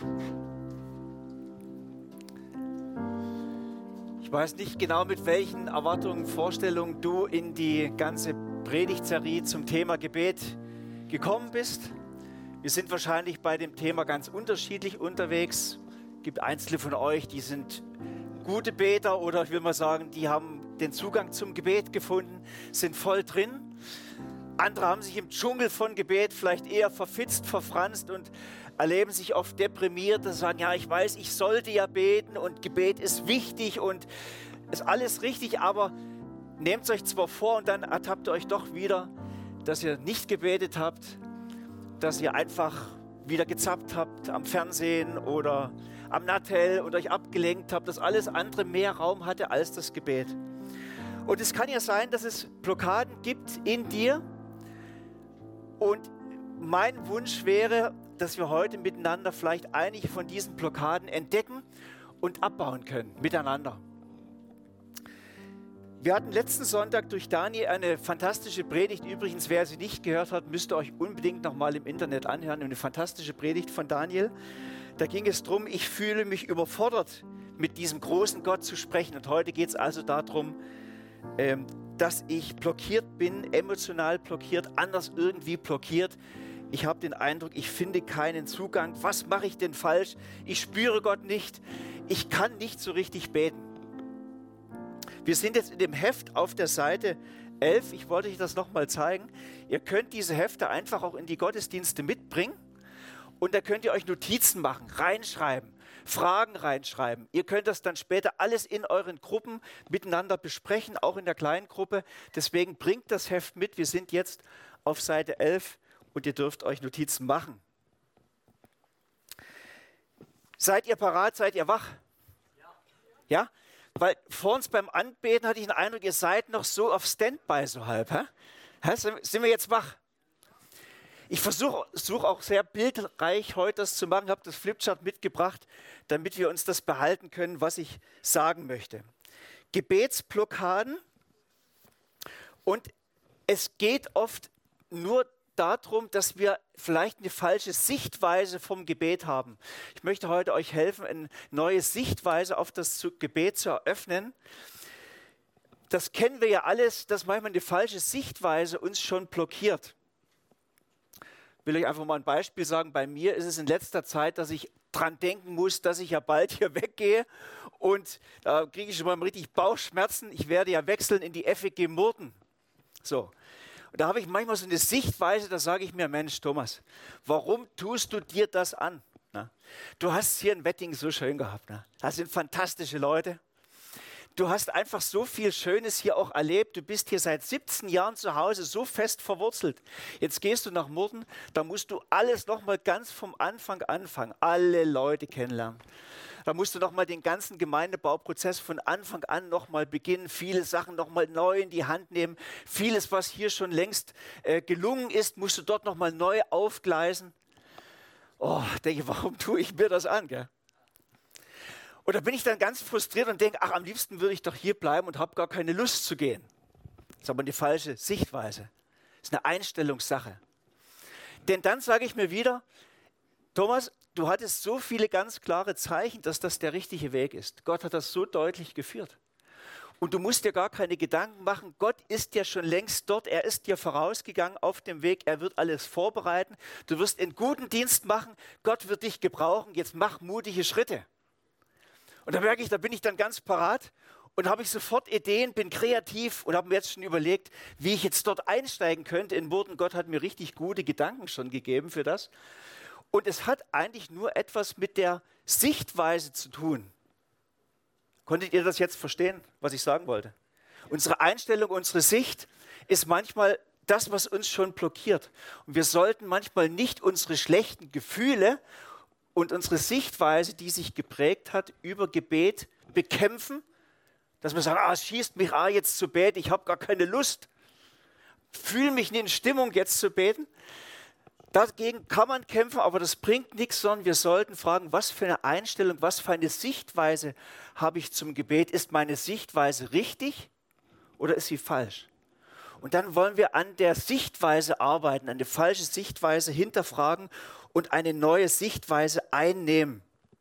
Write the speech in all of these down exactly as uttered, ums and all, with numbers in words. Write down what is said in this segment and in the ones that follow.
Ich weiß nicht genau, mit welchen Erwartungen, Vorstellungen du in die ganze Predigtserie zum Thema Gebet gekommen bist. Wir sind wahrscheinlich bei dem Thema ganz unterschiedlich unterwegs. Es gibt Einzelne von euch, die sind gute Beter oder ich will mal sagen, die haben den Zugang zum Gebet gefunden, sind voll drin. Andere haben sich im Dschungel von Gebet vielleicht eher verfitzt, verfranst und erleben sich oft deprimiert und sagen, ja, ich weiß, ich sollte ja beten und Gebet ist wichtig und ist alles richtig, aber nehmt es euch zwar vor und dann ertappt ihr euch doch wieder, dass ihr nicht gebetet habt, dass ihr einfach wieder gezappt habt am Fernsehen oder am Nattel und euch abgelenkt habt, dass alles andere mehr Raum hatte als das Gebet. Und es kann ja sein, dass es Blockaden gibt in dir. Und mein Wunsch wäre, dass wir heute miteinander vielleicht einige von diesen Blockaden entdecken und abbauen können, miteinander. Wir hatten letzten Sonntag durch Daniel eine fantastische Predigt. Übrigens, wer sie nicht gehört hat, müsst ihr euch unbedingt nochmal im Internet anhören. Eine fantastische Predigt von Daniel. Da ging es darum, ich fühle mich überfordert, mit diesem großen Gott zu sprechen. Und heute geht es also darum, ähm, dass ich blockiert bin, emotional blockiert, anders irgendwie blockiert. Ich habe den Eindruck, ich finde keinen Zugang. Was mache ich denn falsch? Ich spüre Gott nicht. Ich kann nicht so richtig beten. Wir sind jetzt in dem Heft auf der Seite elf. Ich wollte euch das nochmal zeigen. Ihr könnt diese Hefte einfach auch in die Gottesdienste mitbringen. Und da könnt ihr euch Notizen machen, reinschreiben, Fragen reinschreiben. Ihr könnt das dann später alles in euren Gruppen miteinander besprechen, auch in der kleinen Gruppe. Deswegen bringt das Heft mit. Wir sind jetzt auf Seite elf und ihr dürft euch Notizen machen. Seid ihr parat? Seid ihr wach? Ja? Ja? Weil vor uns beim Anbeten hatte ich den Eindruck, ihr seid noch so auf Standby so halb. Hä? Hä? Sind wir jetzt wach? Ich versuche such auch sehr bildreich heute das zu machen, habe das Flipchart mitgebracht, damit wir uns das behalten können, was ich sagen möchte. Gebetsblockaden, und es geht oft nur darum, dass wir vielleicht eine falsche Sichtweise vom Gebet haben. Ich möchte heute euch helfen, eine neue Sichtweise auf das Gebet zu eröffnen. Das kennen wir ja alles, dass manchmal eine falsche Sichtweise uns schon blockiert. Ich will euch einfach mal ein Beispiel sagen. Bei mir ist es in letzter Zeit, dass ich dran denken muss, dass ich ja bald hier weggehe. Und da kriege ich schon mal richtig Bauchschmerzen. Ich werde ja wechseln in die F E G Murten. So. Und da habe ich manchmal so eine Sichtweise, da sage ich mir, Mensch, Thomas, warum tust du dir das an? Na? Du hast es hier in Wettingen so schön gehabt. Na? Das sind fantastische Leute. Du hast einfach so viel Schönes hier auch erlebt. Du bist hier seit siebzehn Jahren zu Hause, so fest verwurzelt. Jetzt gehst du nach Murten, da musst du alles nochmal ganz vom Anfang anfangen. Alle Leute kennenlernen. Da musst du nochmal den ganzen Gemeindebauprozess von Anfang an nochmal beginnen. Viele Sachen nochmal neu in die Hand nehmen. Vieles, was hier schon längst äh, gelungen ist, musst du dort nochmal neu aufgleisen. Oh, denke ich, warum tue ich mir das an, gell? Und da bin ich dann ganz frustriert und denke, ach, am liebsten würde ich doch hier bleiben und habe gar keine Lust zu gehen. Das ist aber eine falsche Sichtweise. Das ist eine Einstellungssache. Denn dann sage ich mir wieder, Thomas, du hattest so viele ganz klare Zeichen, dass das der richtige Weg ist. Gott hat das so deutlich geführt. Und du musst dir gar keine Gedanken machen. Gott ist ja schon längst dort. Er ist dir vorausgegangen auf dem Weg. Er wird alles vorbereiten. Du wirst einen guten Dienst machen. Gott wird dich gebrauchen. Jetzt mach mutige Schritte. Und da merke ich, da bin ich dann ganz parat und habe ich sofort Ideen, bin kreativ und habe mir jetzt schon überlegt, wie ich jetzt dort einsteigen könnte in Murten. Gott hat mir richtig gute Gedanken schon gegeben für das. Und es hat eigentlich nur etwas mit der Sichtweise zu tun. Konntet ihr das jetzt verstehen, was ich sagen wollte? Unsere Einstellung, unsere Sicht ist manchmal das, was uns schon blockiert. Und wir sollten manchmal nicht unsere schlechten Gefühle und unsere Sichtweise, die sich geprägt hat, über Gebet bekämpfen, dass wir sagen, ah, es schießt mich ah, jetzt zu beten, ich habe gar keine Lust, fühle mich nicht in Stimmung, jetzt zu beten. Dagegen kann man kämpfen, aber das bringt nichts, sondern wir sollten fragen, was für eine Einstellung, was für eine Sichtweise habe ich zum Gebet? Ist meine Sichtweise richtig oder ist sie falsch? Und dann wollen wir an der Sichtweise arbeiten, eine falsche Sichtweise hinterfragen und eine neue Sichtweise einnehmen.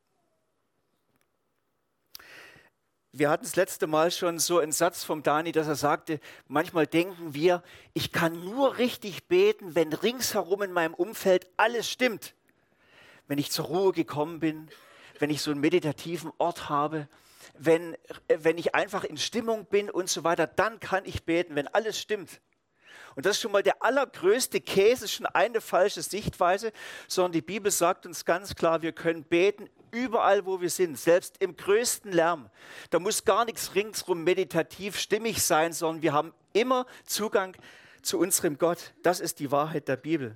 Wir hatten das letzte Mal schon so einen Satz vom Dani, dass er sagte, manchmal denken wir, ich kann nur richtig beten, wenn ringsherum in meinem Umfeld alles stimmt. Wenn ich zur Ruhe gekommen bin, wenn ich so einen meditativen Ort habe, wenn, wenn ich einfach in Stimmung bin und so weiter, dann kann ich beten, wenn alles stimmt. Und das ist schon mal der allergrößte Käse, schon eine falsche Sichtweise, sondern die Bibel sagt uns ganz klar, wir können beten überall, wo wir sind, selbst im größten Lärm. Da muss gar nichts ringsrum meditativ stimmig sein, sondern wir haben immer Zugang zu unserem Gott. Das ist die Wahrheit der Bibel.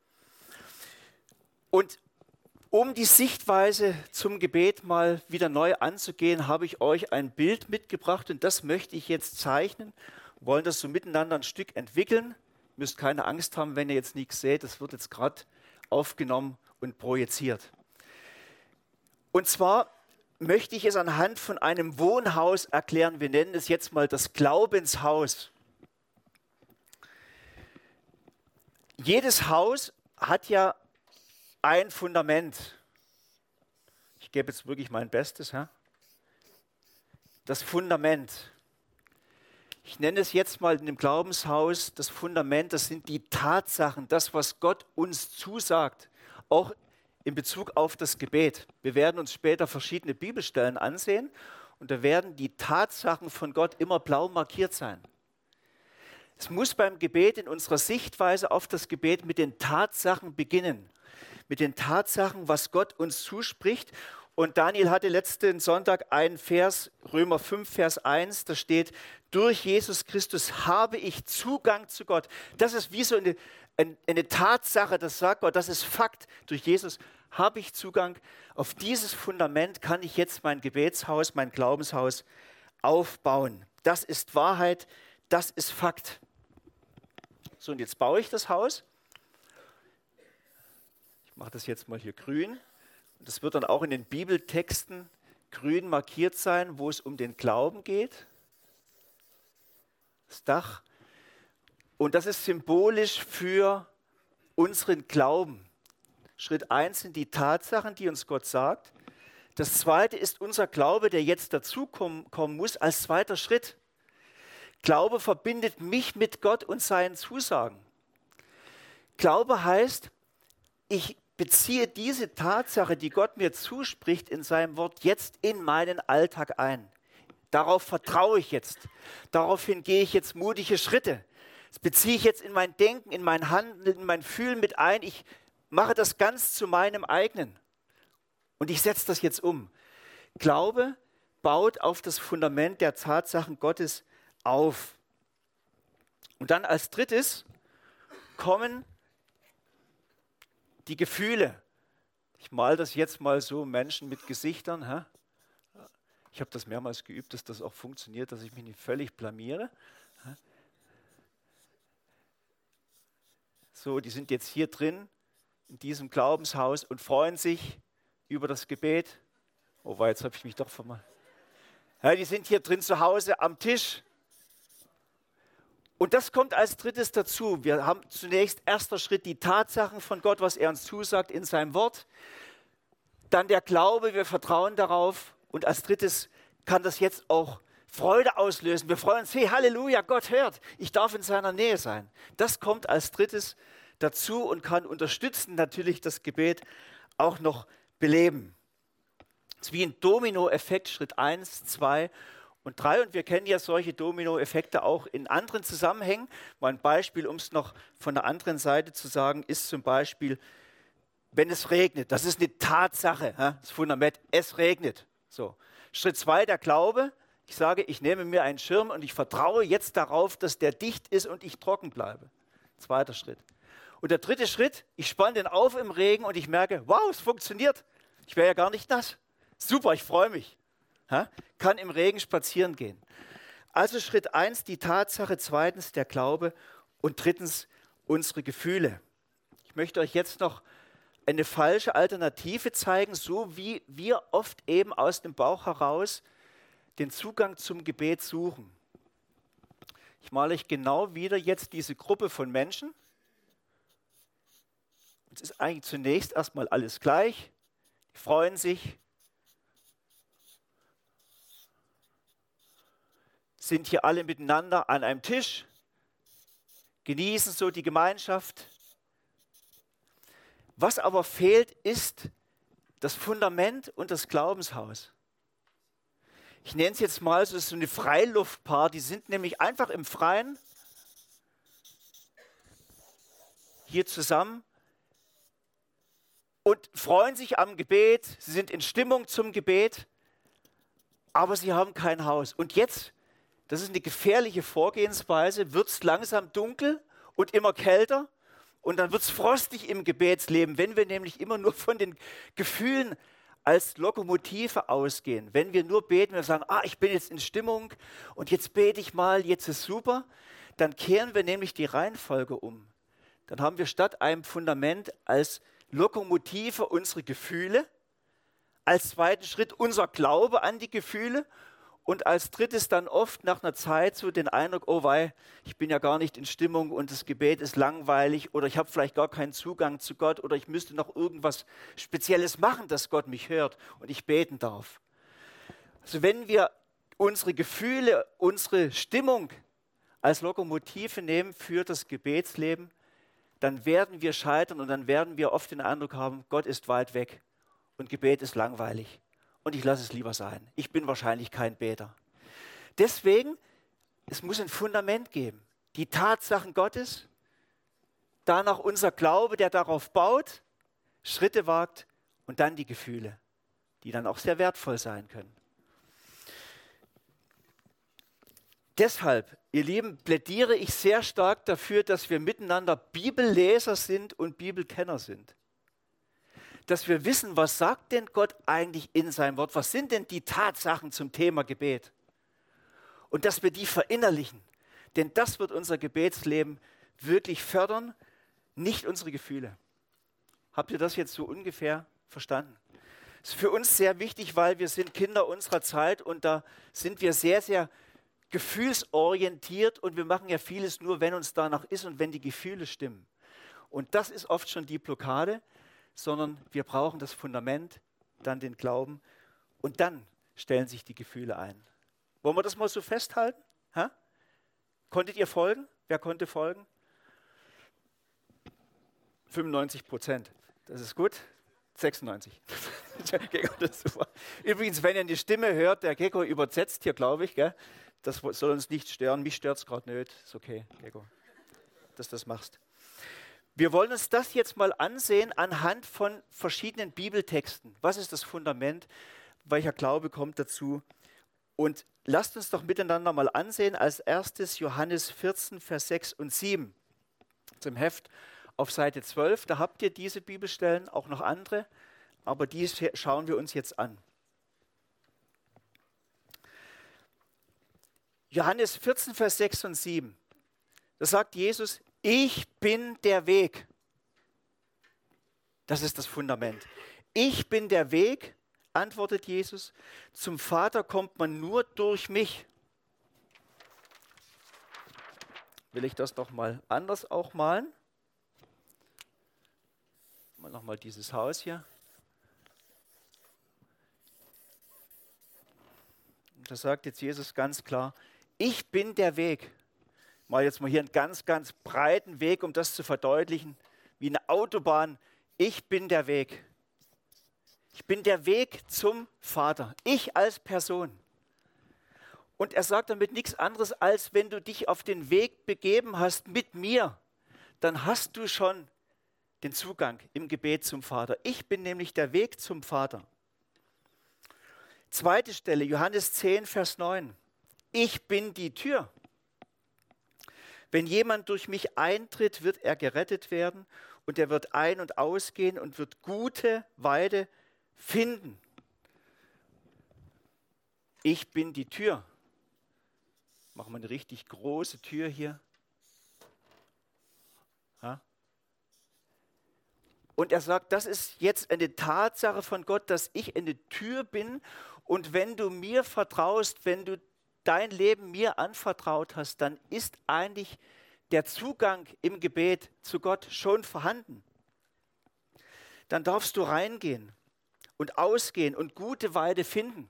Und um die Sichtweise zum Gebet mal wieder neu anzugehen, habe ich euch ein Bild mitgebracht und das möchte ich jetzt zeichnen. Wir wollen das so miteinander ein Stück entwickeln. Ihr müsst keine Angst haben, wenn ihr jetzt nichts seht. Das wird jetzt gerade aufgenommen und projiziert. Und zwar möchte ich es anhand von einem Wohnhaus erklären. Wir nennen es jetzt mal das Glaubenshaus. Jedes Haus hat ja ein Fundament. Ich gebe jetzt wirklich mein Bestes. Ja? Das Fundament. Ich nenne es jetzt mal in dem Glaubenshaus das Fundament, das sind die Tatsachen, das, was Gott uns zusagt, auch in Bezug auf das Gebet. Wir werden uns später verschiedene Bibelstellen ansehen und da werden die Tatsachen von Gott immer blau markiert sein. Es muss beim Gebet in unserer Sichtweise auf das Gebet mit den Tatsachen beginnen, mit den Tatsachen, was Gott uns zuspricht. Und Daniel hatte letzten Sonntag einen Vers, Römer fünf, Vers eins, da steht, durch Jesus Christus habe ich Zugang zu Gott. Das ist wie so eine, eine, eine Tatsache, das sagt Gott, das ist Fakt. Durch Jesus habe ich Zugang. Auf dieses Fundament kann ich jetzt mein Gebetshaus, mein Glaubenshaus aufbauen. Das ist Wahrheit, das ist Fakt. So, und jetzt baue ich das Haus. Ich mache das jetzt mal hier grün. Und das wird dann auch in den Bibeltexten grün markiert sein, wo es um den Glauben geht. Das Dach. Und das ist symbolisch für unseren Glauben. Schritt eins sind die Tatsachen, die uns Gott sagt. Das zweite ist unser Glaube, der jetzt dazukommen kommen muss als zweiter Schritt. Glaube verbindet mich mit Gott und seinen Zusagen. Glaube heißt, ich beziehe diese Tatsache, die Gott mir zuspricht in seinem Wort, jetzt in meinen Alltag ein. Darauf vertraue ich jetzt. Daraufhin gehe ich jetzt mutige Schritte. Das beziehe ich jetzt in mein Denken, in mein Handeln, in mein Fühlen mit ein. Ich mache das ganz zu meinem eigenen. Und ich setze das jetzt um. Glaube baut auf das Fundament der Tatsachen Gottes auf. Und dann als drittes kommen die Gefühle. Ich male das jetzt mal so, Menschen mit Gesichtern. Hä? Ich habe das mehrmals geübt, dass das auch funktioniert, dass ich mich nicht völlig blamiere. Hä? So, die sind jetzt hier drin, in diesem Glaubenshaus und freuen sich über das Gebet. Oh, weil jetzt habe ich mich doch vermacht. Ja, die sind hier drin zu Hause am Tisch. Und das kommt als drittes dazu. Wir haben zunächst erster Schritt die Tatsachen von Gott, was er uns zusagt in seinem Wort. Dann der Glaube, wir vertrauen darauf. Und als drittes kann das jetzt auch Freude auslösen. Wir freuen uns, hey, Halleluja, Gott hört. Ich darf in seiner Nähe sein. Das kommt als drittes dazu und kann unterstützen natürlich das Gebet auch noch beleben. Es ist wie ein Dominoeffekt, Schritt eins, zwei und drei. Und wir kennen ja solche Dominoeffekte auch in anderen Zusammenhängen. Mal ein Beispiel, um es noch von der anderen Seite zu sagen, ist zum Beispiel, wenn es regnet. Das ist eine Tatsache, das Fundament, es regnet. So. Schritt zwei, der Glaube. Ich sage, ich nehme mir einen Schirm und ich vertraue jetzt darauf, dass der dicht ist und ich trocken bleibe. Zweiter Schritt. Und der dritte Schritt, ich spanne den auf im Regen und ich merke, wow, es funktioniert. Ich wäre ja gar nicht nass. Super, ich freue mich. Ha? Kann im Regen spazieren gehen. Also Schritt eins, die Tatsache, zweitens der Glaube und drittens unsere Gefühle. Ich möchte euch jetzt noch eine falsche Alternative zeigen, so wie wir oft eben aus dem Bauch heraus den Zugang zum Gebet suchen. Ich male euch genau wieder jetzt diese Gruppe von Menschen. Es ist eigentlich zunächst erstmal alles gleich. Die freuen sich, sind hier alle miteinander an einem Tisch, genießen so die Gemeinschaft. Was aber fehlt, ist das Fundament und das Glaubenshaus. Ich nenne es jetzt mal so, so eine Freiluftparty. Die sind nämlich einfach im Freien hier zusammen und freuen sich am Gebet. Sie sind in Stimmung zum Gebet, aber sie haben kein Haus. Und jetzt, das ist eine gefährliche Vorgehensweise, wird es langsam dunkel und immer kälter und dann wird es frostig im Gebetsleben, wenn wir nämlich immer nur von den Gefühlen als Lokomotive ausgehen. Wenn wir nur beten, wir sagen, ah, ich bin jetzt in Stimmung und jetzt bete ich mal, jetzt ist super, dann kehren wir nämlich die Reihenfolge um. Dann haben wir statt einem Fundament als Lokomotive unsere Gefühle, als zweiten Schritt unser Glaube an die Gefühle und als drittes dann oft nach einer Zeit so den Eindruck, oh wei, ich bin ja gar nicht in Stimmung und das Gebet ist langweilig oder ich habe vielleicht gar keinen Zugang zu Gott oder ich müsste noch irgendwas Spezielles machen, dass Gott mich hört und ich beten darf. Also wenn wir unsere Gefühle, unsere Stimmung als Lokomotive nehmen für das Gebetsleben, dann werden wir scheitern und dann werden wir oft den Eindruck haben, Gott ist weit weg und Gebet ist langweilig. Und ich lasse es lieber sein. Ich bin wahrscheinlich kein Beter. Deswegen, es muss ein Fundament geben. Die Tatsachen Gottes, danach unser Glaube, der darauf baut, Schritte wagt und dann die Gefühle, die dann auch sehr wertvoll sein können. Deshalb, ihr Lieben, plädiere ich sehr stark dafür, dass wir miteinander Bibelleser sind und Bibelkenner sind. Dass wir wissen, was sagt denn Gott eigentlich in seinem Wort? Was sind denn die Tatsachen zum Thema Gebet? Und dass wir die verinnerlichen. Denn das wird unser Gebetsleben wirklich fördern, nicht unsere Gefühle. Habt ihr das jetzt so ungefähr verstanden? Das ist für uns sehr wichtig, weil wir sind Kinder unserer Zeit und da sind wir sehr, sehr gefühlsorientiert und wir machen ja vieles nur, wenn uns danach ist und wenn die Gefühle stimmen. Und das ist oft schon die Blockade, sondern wir brauchen das Fundament, dann den Glauben und dann stellen sich die Gefühle ein. Wollen wir das mal so festhalten? Ha? Konntet ihr folgen? Wer konnte folgen? fünfundneunzig Prozent. Das ist gut. sechsundneunzig. Übrigens, wenn ihr die Stimme hört, der Gecko übersetzt hier, glaube ich. Gell? Das soll uns nicht stören. Mich stört es gerade nicht. Ist okay, Gecko, dass du das machst. Wir wollen uns das jetzt mal ansehen anhand von verschiedenen Bibeltexten. Was ist das Fundament? Welcher Glaube kommt dazu? Und lasst uns doch miteinander mal ansehen. Als erstes Johannes vierzehn, Vers sechs und sieben. Zum Heft auf Seite zwölf. Da habt ihr diese Bibelstellen, auch noch andere. Aber die schauen wir uns jetzt an. Johannes vierzehn, Vers sechs und sieben. Da sagt Jesus, ich bin der Weg. Das ist das Fundament. Ich bin der Weg, antwortet Jesus. Zum Vater kommt man nur durch mich. Will ich das doch mal anders auch malen? Mal nochmal dieses Haus hier. Und da sagt jetzt Jesus ganz klar, ich bin der Weg. Mal jetzt mal hier einen ganz, ganz breiten Weg, um das zu verdeutlichen, wie eine Autobahn. Ich bin der Weg. Ich bin der Weg zum Vater. Ich als Person. Und er sagt damit nichts anderes, als wenn du dich auf den Weg begeben hast mit mir, dann hast du schon den Zugang im Gebet zum Vater. Ich bin nämlich der Weg zum Vater. Zweite Stelle, Johannes zehn, Vers neun. Ich bin die Tür. Wenn jemand durch mich eintritt, wird er gerettet werden und er wird ein- und ausgehen und wird gute Weide finden. Ich bin die Tür. Machen wir eine richtig große Tür hier. Ja. Und er sagt, das ist jetzt eine Tatsache von Gott, dass ich eine Tür bin und wenn du mir vertraust, wenn du dein Leben mir anvertraut hast, dann ist eigentlich der Zugang im Gebet zu Gott schon vorhanden. dann darfst du reingehen und ausgehen und gute Weide finden.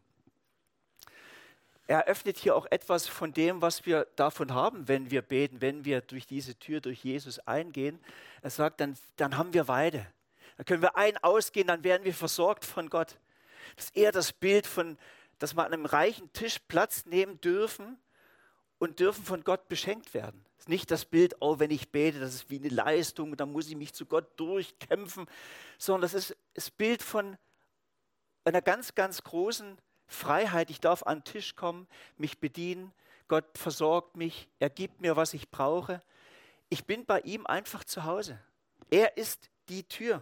Er eröffnet hier auch etwas von dem, was wir davon haben, wenn wir beten, wenn wir durch diese Tür, durch Jesus eingehen. Er sagt, dann, dann haben wir Weide. Dann können wir ein- ausgehen, dann werden wir versorgt von Gott. Das ist eher das Bild von, dass wir an einem reichen Tisch Platz nehmen dürfen und dürfen von Gott beschenkt werden. Das ist nicht das Bild, oh, wenn ich bete, das ist wie eine Leistung, dann muss ich mich zu Gott durchkämpfen, sondern das ist das Bild von einer ganz, ganz großen Freiheit. Ich darf an den Tisch kommen, mich bedienen, Gott versorgt mich, er gibt mir, was ich brauche. Ich bin bei ihm einfach zu Hause. Er ist die Tür.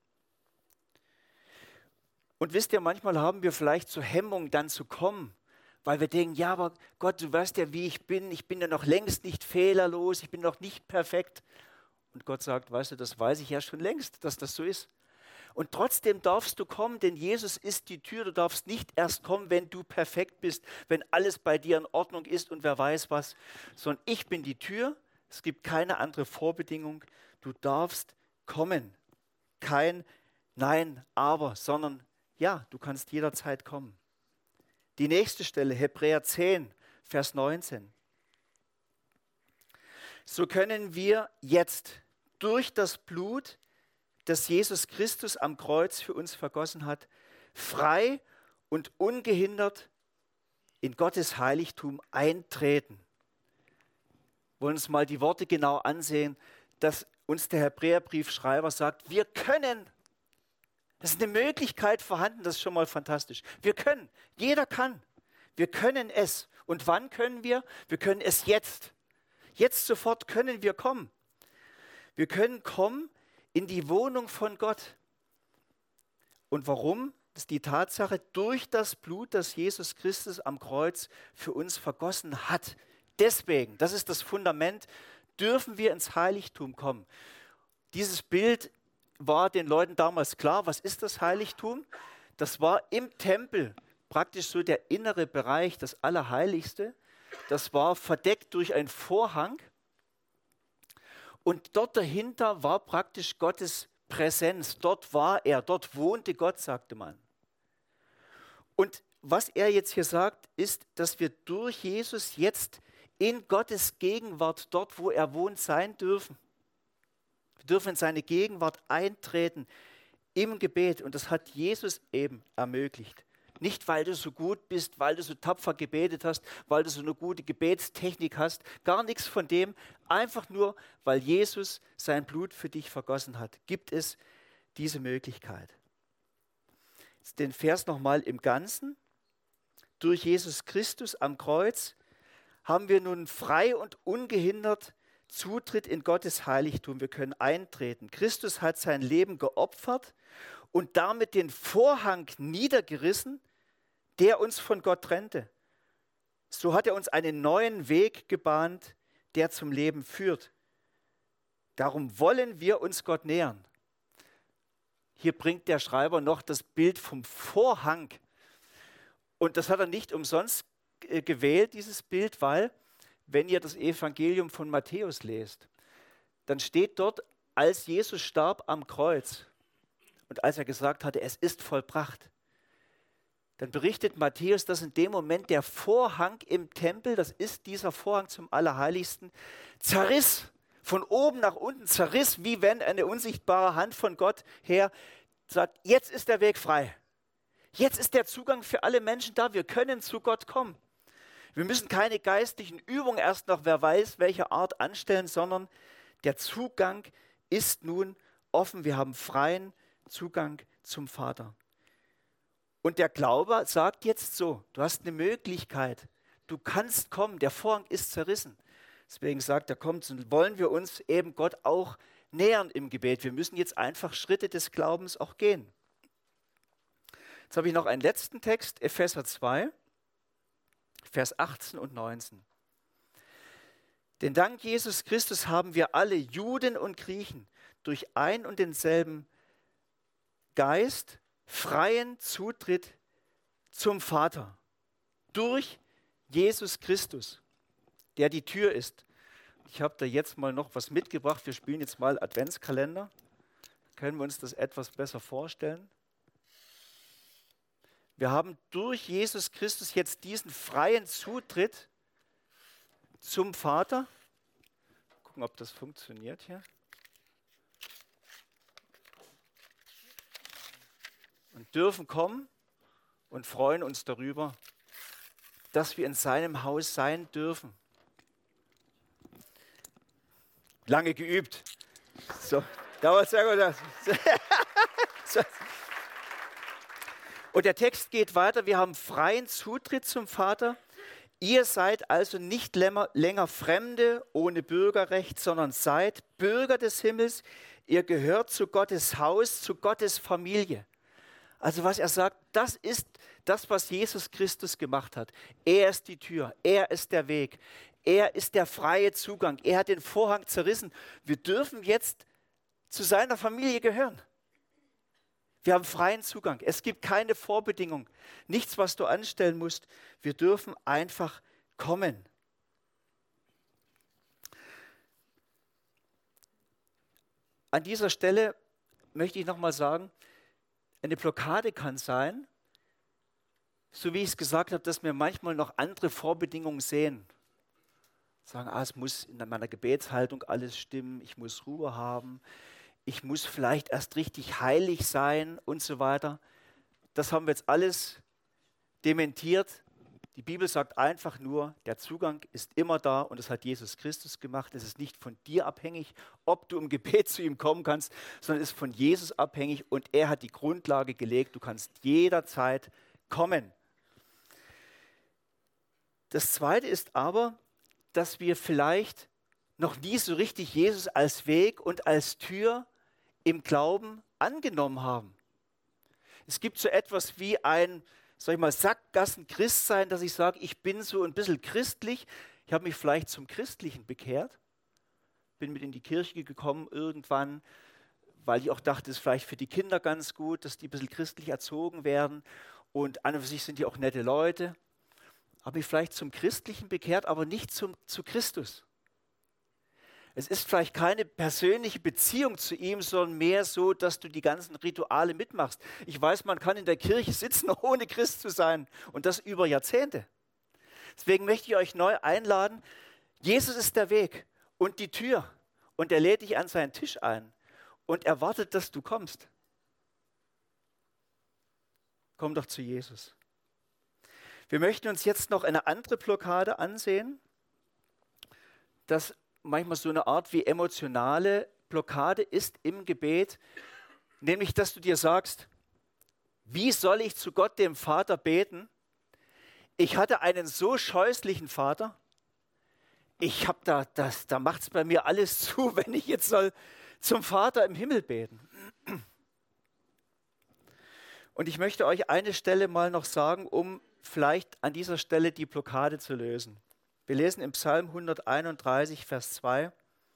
Und wisst ihr, manchmal haben wir vielleicht so Hemmung, dann zu kommen, weil wir denken, ja, aber Gott, du weißt ja, wie ich bin, ich bin ja noch längst nicht fehlerlos, ich bin noch nicht perfekt. Und Gott sagt, weißt du, das weiß ich ja schon längst, dass das so ist. Und trotzdem darfst du kommen, denn Jesus ist die Tür. Du darfst nicht erst kommen, wenn du perfekt bist, wenn alles bei dir in Ordnung ist und wer weiß was, sondern ich bin die Tür. Es gibt keine andere Vorbedingung. Du darfst kommen. Kein Nein, aber, sondern ja, du kannst jederzeit kommen. Die nächste Stelle, Hebräer zehn, Vers neunzehn. So können wir jetzt durch das Blut, das Jesus Christus am Kreuz für uns vergossen hat, frei und ungehindert in Gottes Heiligtum eintreten. Wir wollen uns mal die Worte genau ansehen, dass uns der Hebräerbriefschreiber sagt, wir können. Das ist eine Möglichkeit vorhanden, das ist schon mal fantastisch. Wir können, jeder kann. Wir können es. Und wann können wir? Wir können es jetzt. Jetzt sofort können wir kommen. Wir können kommen in die Wohnung von Gott. Und warum? Das ist die Tatsache, durch das Blut, das Jesus Christus am Kreuz für uns vergossen hat. Deswegen, das ist das Fundament, dürfen wir ins Heiligtum kommen. Dieses Bild war den Leuten damals klar, was ist das Heiligtum? Das war im Tempel praktisch so der innere Bereich, das Allerheiligste. Das war verdeckt durch einen Vorhang. Und dort dahinter war praktisch Gottes Präsenz. Dort war er, dort wohnte Gott, sagte man. Und was er jetzt hier sagt, ist, dass wir durch Jesus jetzt in Gottes Gegenwart, dort wo er wohnt, sein dürfen. Wir dürfen in seine Gegenwart eintreten im Gebet. Und das hat Jesus eben ermöglicht. Nicht, weil du so gut bist, weil du so tapfer gebetet hast, weil du so eine gute Gebetstechnik hast. Gar nichts von dem. Einfach nur, weil Jesus sein Blut für dich vergossen hat, gibt es diese Möglichkeit. Jetzt den Vers nochmal im Ganzen. Durch Jesus Christus am Kreuz haben wir nun frei und ungehindert Zutritt in Gottes Heiligtum. Wir können eintreten. Christus hat sein Leben geopfert und damit den Vorhang niedergerissen, der uns von Gott trennte. So hat er uns einen neuen Weg gebahnt, der zum Leben führt. Darum wollen wir uns Gott nähern. Hier bringt der Schreiber noch das Bild vom Vorhang. Und das hat er nicht umsonst gewählt, dieses Bild, weil, wenn ihr das Evangelium von Matthäus lest, dann steht dort, als Jesus starb am Kreuz und als er gesagt hatte, es ist vollbracht, dann berichtet Matthäus, dass in dem Moment der Vorhang im Tempel, das ist dieser Vorhang zum Allerheiligsten, zerriss, von oben nach unten zerriss, wie wenn eine unsichtbare Hand von Gott her sagt, jetzt ist der Weg frei. Jetzt ist der Zugang für alle Menschen da, wir können zu Gott kommen. Wir müssen keine geistlichen Übungen erst noch, wer weiß, welcher Art anstellen, sondern der Zugang ist nun offen. Wir haben freien Zugang zum Vater. Und der Glaube sagt jetzt so, du hast eine Möglichkeit, du kannst kommen, der Vorhang ist zerrissen. Deswegen sagt er, kommt, und wollen wir uns eben Gott auch nähern im Gebet. Wir müssen jetzt einfach Schritte des Glaubens auch gehen. Jetzt habe ich noch einen letzten Text, Epheser zwei, Vers achtzehn und neunzehn. Denn dank Jesus Christus haben wir alle, Juden und Griechen, durch ein und denselben Geist freien Zutritt zum Vater. Durch Jesus Christus, der die Tür ist. Ich habe da jetzt mal noch was mitgebracht. Wir spielen jetzt mal Adventskalender. können wir uns das etwas besser vorstellen. Wir haben durch Jesus Christus jetzt diesen freien Zutritt zum Vater. Gucken, ob das funktioniert hier. Und dürfen kommen und freuen uns darüber, dass wir in seinem Haus sein dürfen. Lange geübt. So, dauert sehr gut. So. Und der Text geht weiter. Wir haben freien Zutritt zum Vater. Ihr seid also nicht länger Fremde ohne Bürgerrecht, sondern seid Bürger des Himmels. Ihr gehört zu Gottes Haus, zu Gottes Familie. Also was er sagt, das ist das, was Jesus Christus gemacht hat. Er ist die Tür, er ist der Weg, er ist der freie Zugang. Er hat den Vorhang zerrissen. Wir dürfen jetzt zu seiner Familie gehören. Wir haben freien Zugang. Es gibt keine Vorbedingung, nichts, was du anstellen musst. Wir dürfen einfach kommen. An dieser Stelle möchte ich nochmal sagen, eine Blockade kann sein, so wie ich es gesagt habe, dass wir manchmal noch andere Vorbedingungen sehen. Sagen, ah, es muss in meiner Gebetshaltung alles stimmen, ich muss Ruhe haben, ich muss vielleicht erst richtig heilig sein und so weiter. Das haben wir jetzt alles dementiert. Die Bibel sagt einfach nur, der Zugang ist immer da und das hat Jesus Christus gemacht. Es ist nicht von dir abhängig, ob du im Gebet zu ihm kommen kannst, sondern es ist von Jesus abhängig und er hat die Grundlage gelegt. Du kannst jederzeit kommen. Das Zweite ist aber, dass wir vielleicht noch nie so richtig Jesus als Weg und als Tür im Glauben angenommen haben. Es gibt so etwas wie ein, sag ich mal, Sackgassen-Christsein, dass ich sage, ich bin so ein bisschen christlich. Ich habe mich vielleicht zum Christlichen bekehrt, bin mit in die Kirche gekommen irgendwann, weil ich auch dachte, es ist vielleicht für die Kinder ganz gut, dass die ein bisschen christlich erzogen werden. Und an und für sich sind die auch nette Leute. Habe mich vielleicht zum Christlichen bekehrt, aber nicht zum, zu Christus. Es ist vielleicht keine persönliche Beziehung zu ihm, sondern mehr so, dass du die ganzen Rituale mitmachst. Ich weiß, man kann in der Kirche sitzen, ohne Christ zu sein und das über Jahrzehnte. Deswegen möchte ich euch neu einladen, Jesus ist der Weg und die Tür und er lädt dich an seinen Tisch ein und erwartet, dass du kommst. Komm doch zu Jesus. Wir möchten uns jetzt noch eine andere Blockade ansehen, das manchmal so eine Art wie emotionale Blockade ist im Gebet, nämlich, dass du dir sagst, wie soll ich zu Gott, dem Vater, beten? Ich hatte einen so scheußlichen Vater, ich habe da, das, da macht es bei mir alles zu, wenn ich jetzt soll zum Vater im Himmel beten. Und ich möchte euch eine Stelle mal noch sagen, um vielleicht an dieser Stelle die Blockade zu lösen. Wir lesen im Psalm hunderteinunddreißig, Vers zwei.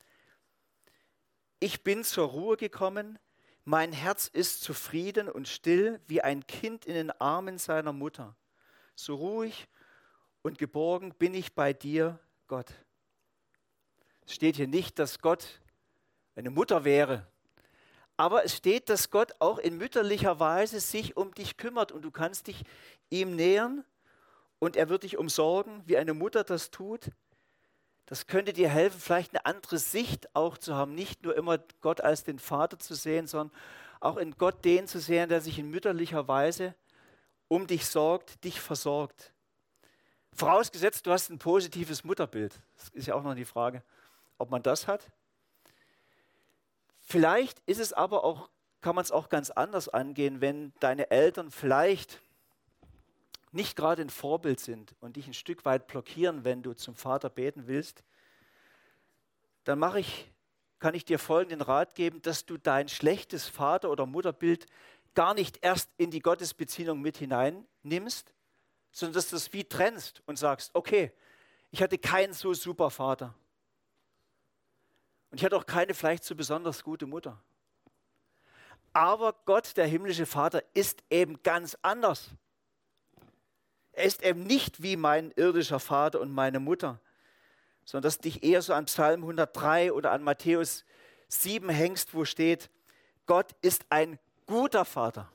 Ich bin zur Ruhe gekommen, mein Herz ist zufrieden und still, wie ein Kind in den Armen seiner Mutter. So ruhig und geborgen bin ich bei dir, Gott. Es steht hier nicht, dass Gott eine Mutter wäre, aber es steht, dass Gott auch in mütterlicher Weise sich um dich kümmert und du kannst dich ihm nähern. Und er wird dich umsorgen, wie eine Mutter das tut. Das könnte dir helfen, vielleicht eine andere Sicht auch zu haben. Nicht nur immer Gott als den Vater zu sehen, sondern auch in Gott den zu sehen, der sich in mütterlicher Weise um dich sorgt, dich versorgt. Vorausgesetzt, du hast ein positives Mutterbild. Das ist ja auch noch die Frage, ob man das hat. Vielleicht ist es aber auch, kann man es auch ganz anders angehen, wenn deine Eltern vielleicht nicht gerade ein Vorbild sind und dich ein Stück weit blockieren, wenn du zum Vater beten willst, dann mache ich, kann ich dir folgenden Rat geben, dass du dein schlechtes Vater- oder Mutterbild gar nicht erst in die Gottesbeziehung mit hineinnimmst, sondern dass du es wie trennst und sagst, okay, ich hatte keinen so super Vater und ich hatte auch keine vielleicht so besonders gute Mutter. Aber Gott, der himmlische Vater, ist eben ganz anders. Er ist eben nicht wie mein irdischer Vater und meine Mutter, sondern dass du dich eher so an Psalm hundertdrei oder an Matthäus sieben hängst, wo steht, Gott ist ein guter Vater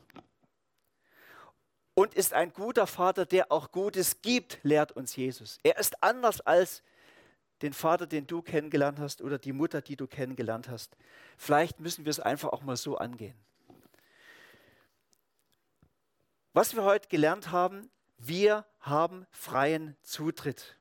und ist ein guter Vater, der auch Gutes gibt, lehrt uns Jesus. Er ist anders als den Vater, den du kennengelernt hast oder die Mutter, die du kennengelernt hast. Vielleicht müssen wir es einfach auch mal so angehen. Was wir heute gelernt haben, wir haben freien Zutritt.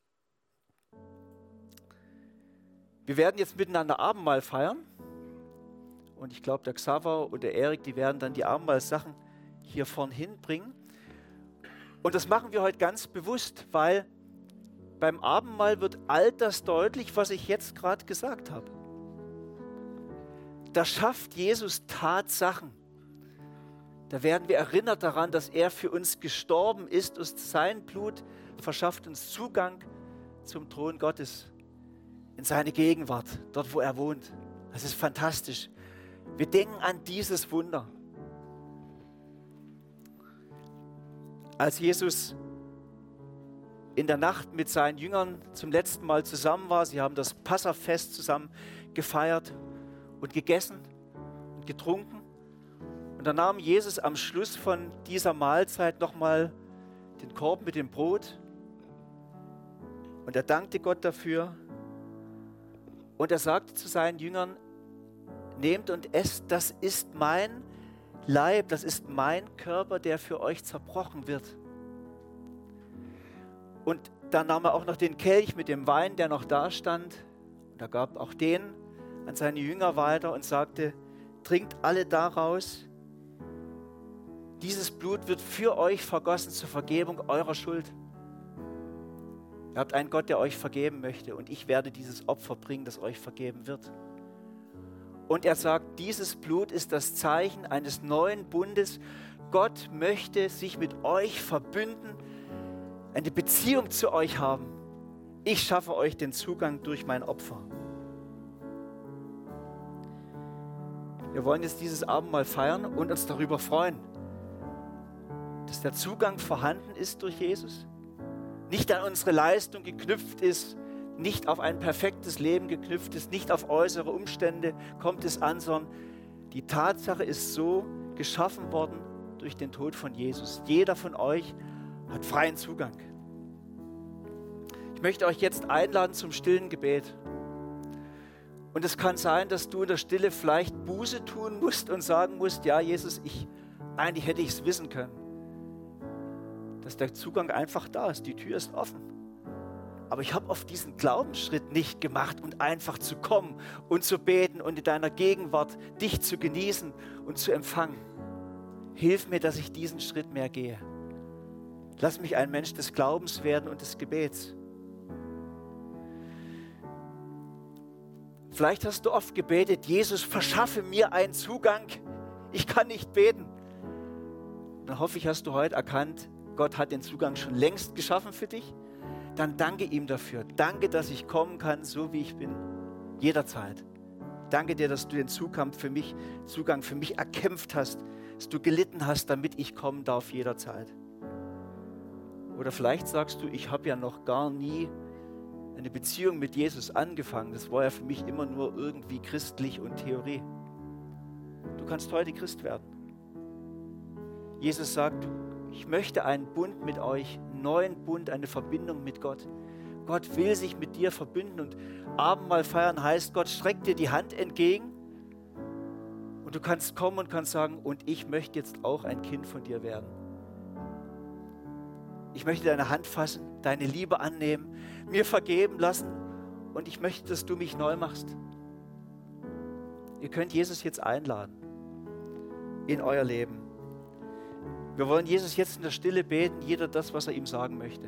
Wir werden jetzt miteinander Abendmahl feiern. Und ich glaube, der Xaver und der Erik, die werden dann die Abendmahlsachen hier vorn hinbringen. Und das machen wir heute ganz bewusst, weil beim Abendmahl wird all das deutlich, was ich jetzt gerade gesagt habe. Da schafft Jesus Tatsachen. Da werden wir erinnert daran, dass er für uns gestorben ist und sein Blut verschafft uns Zugang zum Thron Gottes, in seine Gegenwart, dort wo er wohnt. Das ist fantastisch. Wir denken an dieses Wunder. Als Jesus in der Nacht mit seinen Jüngern zum letzten Mal zusammen war, sie haben das Passafest zusammen gefeiert und gegessen und getrunken. Und dann nahm Jesus am Schluss von dieser Mahlzeit nochmal den Korb mit dem Brot und er dankte Gott dafür. Und er sagte zu seinen Jüngern, nehmt und esst, das ist mein Leib, das ist mein Körper, der für euch zerbrochen wird. Und dann nahm er auch noch den Kelch mit dem Wein, der noch da stand. Und er gab auch den an seine Jünger weiter und sagte, trinkt alle daraus. Dieses Blut wird für euch vergossen zur Vergebung eurer Schuld. Ihr habt einen Gott, der euch vergeben möchte und ich werde dieses Opfer bringen, das euch vergeben wird. Und er sagt, dieses Blut ist das Zeichen eines neuen Bundes. Gott möchte sich mit euch verbünden, eine Beziehung zu euch haben. Ich schaffe euch den Zugang durch mein Opfer. Wir wollen jetzt dieses Abendmahl feiern und uns darüber freuen, dass der Zugang vorhanden ist durch Jesus. Nicht an unsere Leistung geknüpft ist, nicht auf ein perfektes Leben geknüpft ist, nicht auf äußere Umstände kommt es an, sondern die Tatsache ist so geschaffen worden durch den Tod von Jesus. Jeder von euch hat freien Zugang. Ich möchte euch jetzt einladen zum stillen Gebet. Und es kann sein, dass du in der Stille vielleicht Buße tun musst und sagen musst, ja Jesus, ich, eigentlich hätte ich es wissen können. Dass der Zugang einfach da ist, die Tür ist offen. Aber ich habe oft diesen Glaubensschritt nicht gemacht und einfach zu kommen und zu beten und in deiner Gegenwart dich zu genießen und zu empfangen. Hilf mir, dass ich diesen Schritt mehr gehe. Lass mich ein Mensch des Glaubens werden und des Gebets. Vielleicht hast du oft gebetet, Jesus, verschaffe mir einen Zugang. Ich kann nicht beten. Dann hoffe ich, hast du heute erkannt, Gott hat den Zugang schon längst geschaffen für dich. Dann danke ihm dafür. Danke, dass ich kommen kann, so wie ich bin, jederzeit. Danke dir, dass du den Zugang für mich, Zugang für mich erkämpft hast, dass du gelitten hast, damit ich kommen darf jederzeit. Oder vielleicht sagst du, ich habe ja noch gar nie eine Beziehung mit Jesus angefangen. Das war ja für mich immer nur irgendwie christlich und Theorie. Du kannst heute Christ werden. Jesus sagt, ich möchte einen Bund mit euch, einen neuen Bund, eine Verbindung mit Gott. Gott will sich mit dir verbinden und Abendmahl feiern heißt, Gott streckt dir die Hand entgegen und du kannst kommen und kannst sagen, und ich möchte jetzt auch ein Kind von dir werden. Ich möchte deine Hand fassen, deine Liebe annehmen, mir vergeben lassen und ich möchte, dass du mich neu machst. Ihr könnt Jesus jetzt einladen in euer Leben. Wir wollen Jesus jetzt in der Stille beten, jeder das, was er ihm sagen möchte.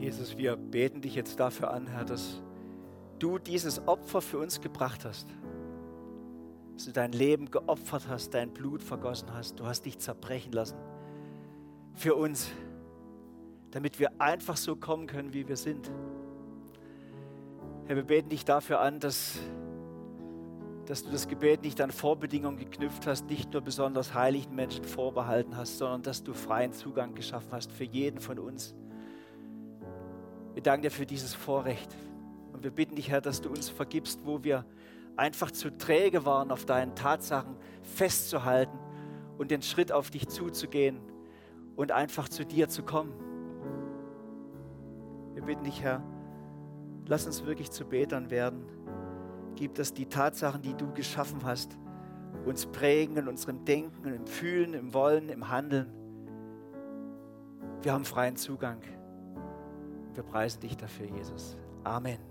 Jesus, wir beten dich jetzt dafür an, Herr, dass du dieses Opfer für uns gebracht hast. Dass du dein Leben geopfert hast, dein Blut vergossen hast. Du hast dich zerbrechen lassen für uns, damit wir einfach so kommen können, wie wir sind. Herr, wir beten dich dafür an, dass, dass du das Gebet nicht an Vorbedingungen geknüpft hast, nicht nur besonders heiligen Menschen vorbehalten hast, sondern dass du freien Zugang geschaffen hast für jeden von uns. Wir danken dir für dieses Vorrecht. Und wir bitten dich, Herr, dass du uns vergibst, wo wir einfach zu träge waren, auf deinen Tatsachen festzuhalten und den Schritt auf dich zuzugehen und einfach zu dir zu kommen. Wir bitten dich, Herr, lass uns wirklich zu Betern werden. Gib, dass die Tatsachen, die du geschaffen hast, uns prägen in unserem Denken, im Fühlen, im Wollen, im Handeln. Wir haben freien Zugang. Wir preisen dich dafür, Jesus. Amen.